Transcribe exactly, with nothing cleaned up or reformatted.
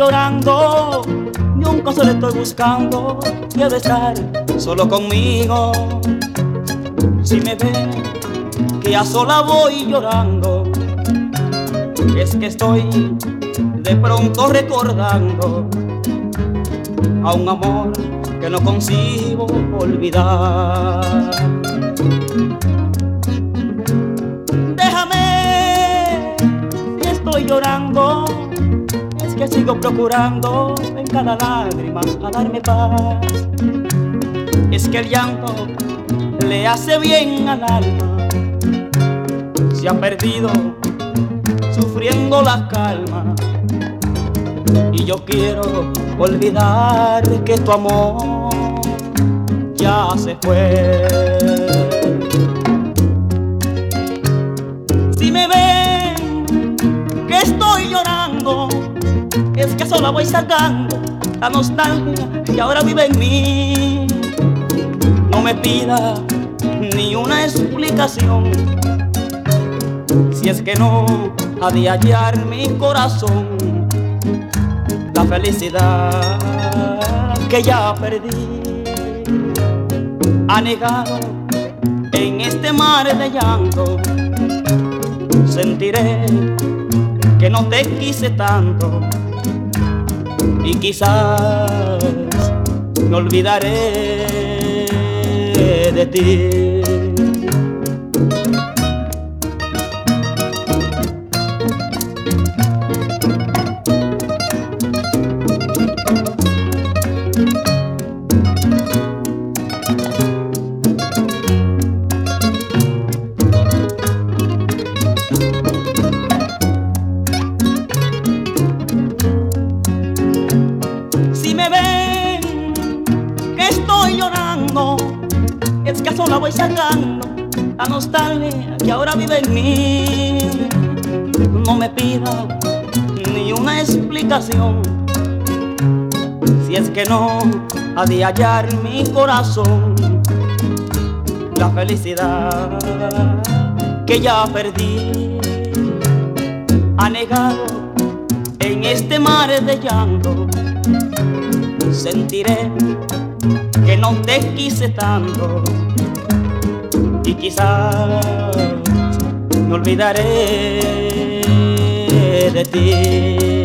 llorando, ni un consuelo estoy buscando. Quiero estar solo conmigo. Si me ven que a sola voy llorando, es que estoy de pronto recordando a un amor que no consigo olvidar. Déjame, si estoy llorando, es que sigo procurando en cada lágrima a darme paz. Es que el llanto le hace bien al alma, se ha perdido sufriendo la calma. Y yo quiero olvidar que tu amor ya se fue. Si me ven que estoy llorando, es que sola voy sacando la nostalgia que ahora vive en mí. No me pida ni una explicación, si es que no ha de hallar mi corazón la felicidad que ya perdí. Anegado en este mar de llanto, sentiré que no te quise tanto, y quizás me olvidaré de ti. Si me ven que estoy llorando, es que sola voy sacando la nostalgia que ahora vive en mí. No me pida ni una explicación, si es que no ha de hallar mi corazón la felicidad que ya perdí. Anegado en este mar de llanto, sentiré que no te quise tanto, y quizás me olvidaré de ti.